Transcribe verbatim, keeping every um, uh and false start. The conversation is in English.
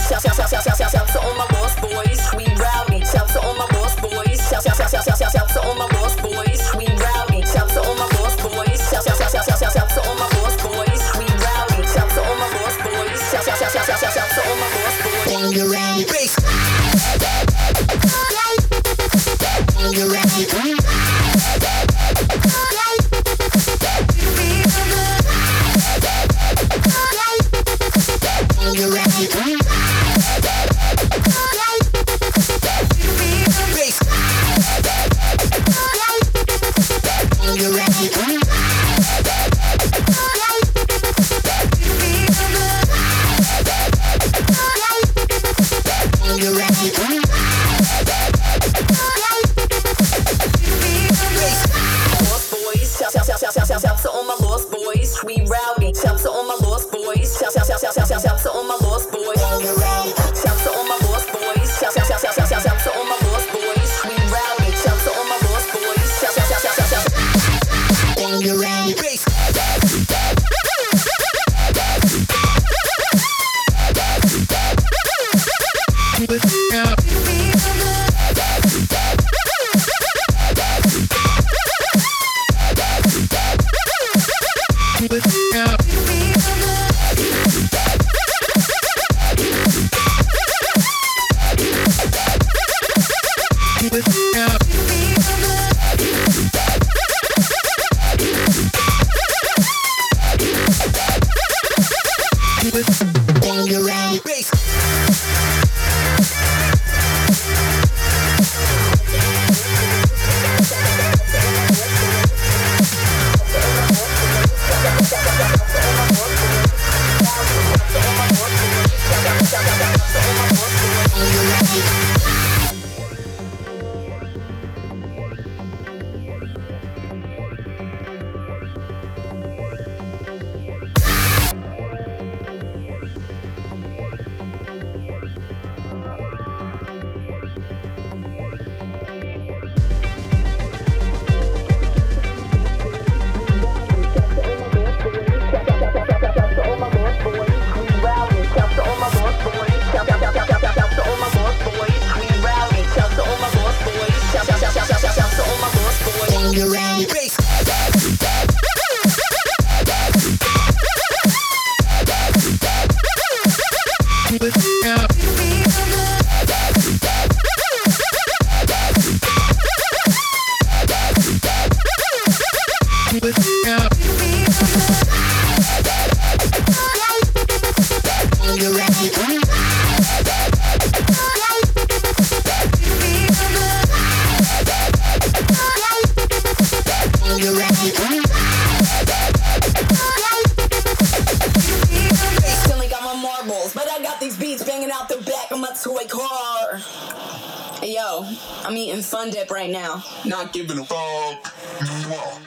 Shout, shout, shout, shout, shout, shout, shout to all my lost boys. We rowdy. Shout to all my lost boys. Shout, shout, shout, shout, shout, shout, shout to all my lost boys. We rowdy. Shout to all my lost boys. Shout, shout, shout, shout, shout, shout, shout to all my lost boys. We rowdy. Shout to all my lost boys. Shout, shout, shout, shout, shout, shout, shout to all my lost boys. On your rowdy bass. On your rowdy. You ready? Bass. You ready? You ready? Lost boys, shout, shout, shout, shout, shout, shout, shout to all my lost boys. We rowdy, shout to all my lost boys. Shout, shout, shout, shout, shout, shout, shout to all my lost boys. Shout to all my lost boys. Shout, shout, shout, shout, shout, shout, shout to all my lost boys. We rowdy, shout to all my lost boys. Shout, shout, shout, shout, shout, shout. On your rowdy bass. Keep it up. Keep it up. Keep it up. Keep it on your rowdy bass. You ready? Bass. Keep it up. Keep it up. You ready? You ready? Still ain't got my marbles, but I got these beats banging out the back of my toy car. Hey yo, I'm eating Fun Dip right now. Not giving a fuck.